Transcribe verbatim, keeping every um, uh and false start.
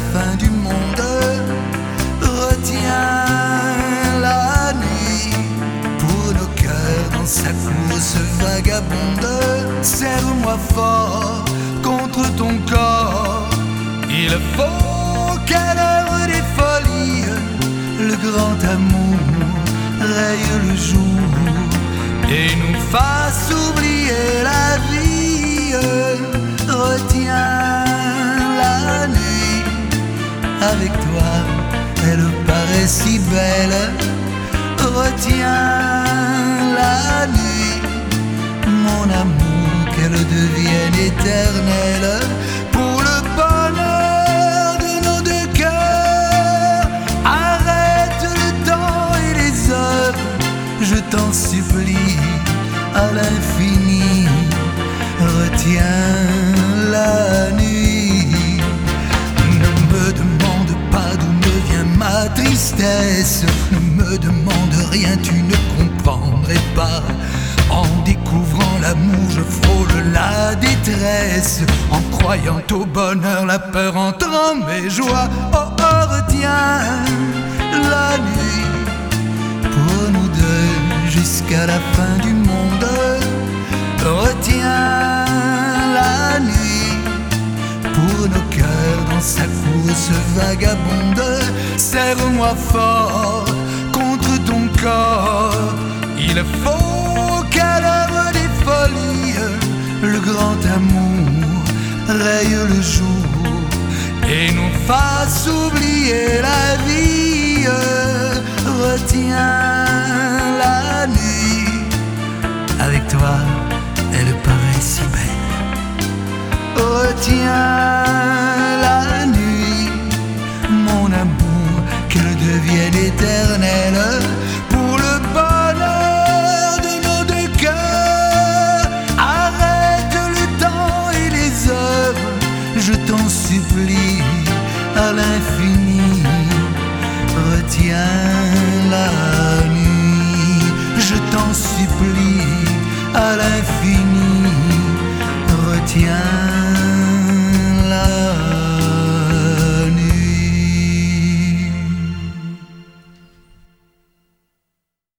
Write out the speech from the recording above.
fin du monde. Retiens la nuit pour nos cœurs dans sa course vagabonde. Serre-moi fort contre ton corps. Il faut qu'à l'heure des folies, le grand amour raye le jour et nous fasse oublier la vie. Retiens la nuit, avec toi elle paraît si belle. Retiens la nuit, mon amour, qu'elle devienne éternelle. Pour le bonheur de nos deux cœurs, arrête le temps et les heures, je t'en supplie à l'infini. Retiens la nuit. Ne me demande pas d'où me vient ma tristesse. Ne me demande rien, tu ne comprendrais pas. En découvrant l'amour, je frôle la détresse. En croyant au bonheur, la peur entre en mes joies. Oh, oh, retiens la nuit pour nous deux jusqu'à la fin du monde. Retiens la nuit pour nos cœurs dans sa course vagabonde. Serre-moi fort contre ton corps. Il faut qu'à l'heure des folies, le grand amour raye le jour et nous fasse oublier la vie. Retiens la nuit, avec toi elle paraît si belle. Retiens la nuit, mon amour, qu'elle devienne éternelle. Pour le bonheur de nos deux cœurs, arrête le temps et les heures, je t'en supplie à l'infini. Retiens la nuit, je t'en supplie à l'infini. Retiens